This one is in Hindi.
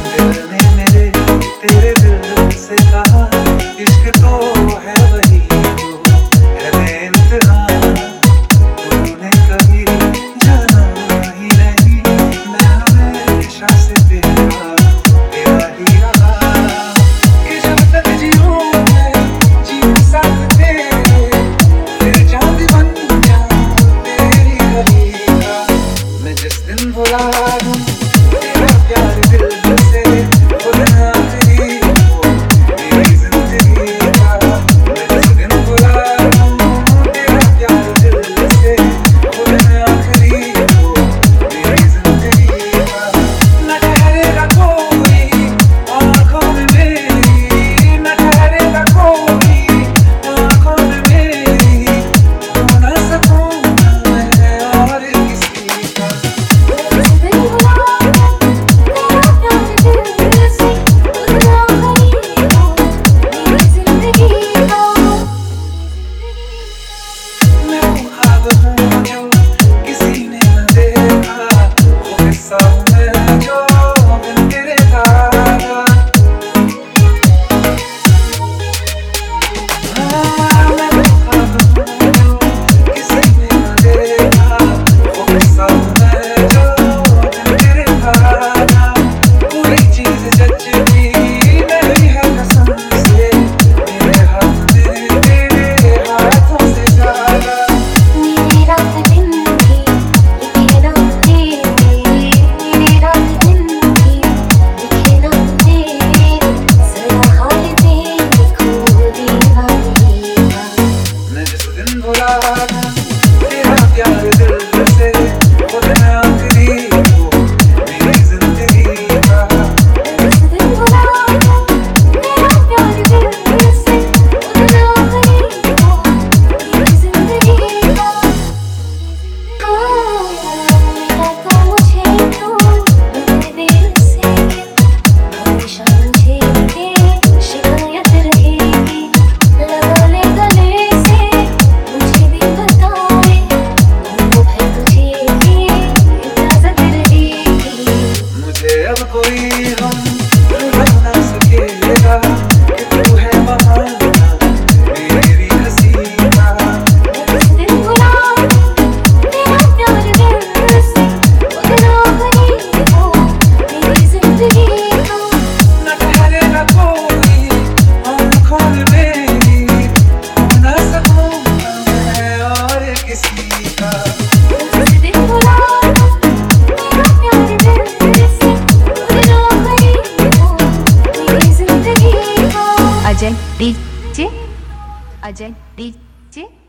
दिल ने मेरे तेरे दिल से कहा इश्क तो है वही जो है बेइंतहा। तूने कभी जाना ही नहीं, मैं हमेशा से तेरा ही रहा। कि जब तक जीऊं मैं जीऊं साथ तेरे चांद बन जाऊं तेरी गली का। मैं जिस दिन भुला दूं तेरा प्यार दिल से, वो दिन आखिरी हो मेरी जिंदगी का। मैं जिस दिन भुला दूं तेरा प्यार दिल से, वो दिन आखिरी हो मेरी जिंदगी का। न ठहरेगा कोई आँखों में मेरी, न ठहरेगा कोई आँखों में मेरी, हो ना सकूंगा मैं और किसी का। मैं वो ख्वाब हूँ जो किसी ने न देखा, वो किस्सा हूँ मैं जो बिन तेरे था। मैं वो ख्वाब हूँ जो किसी ने न देखा, वो किस्सा हूँ मैं जो बिन तेरे था। कोई चीज़ जचती नहीं है कसम से, मेरे हाथ में तेरे हाथों से ज़्यादा। मेरी रात दिन की लिखे नाम तेरे, मेरी रात दिन की लिखे नाम तेरे, जरा हाल देखो दीवानी का। मैं जिस दिन भुला दूं तेरा प्यार दिल से, वो दिन आखिरी हो मेरी जिंदगी का। जिस दिन भुला दूं तेरा प्यार दिल से, वो दिन आखिरी हो मेरी जिंदगी का। मिला तो मुझे तू मेरे दिल से, हमेशा मुझे तेरी शिकायत रहेगी। लगा ले गले से मुझे भी बताए, वो है तुझे भी इजाजत रहेगी। मुझे अब कोई हम रुला ना सकेगा कि तू है बहाना मेरी हंसी का। जिस दिन भुला दूं तेरा प्यार दिल से, वो दिन आखिरी हो मेरी जिंदगी का। न ठहरेगा कोई आँखों में मेरी, हो ना सकूंगा मैं और किसी का। जिस दिन भुला दूं तेरा प्यार दिल से, वो दिन आखिरी हो मेरी जिंदगी का। Ajay DJ, Ajay DJ.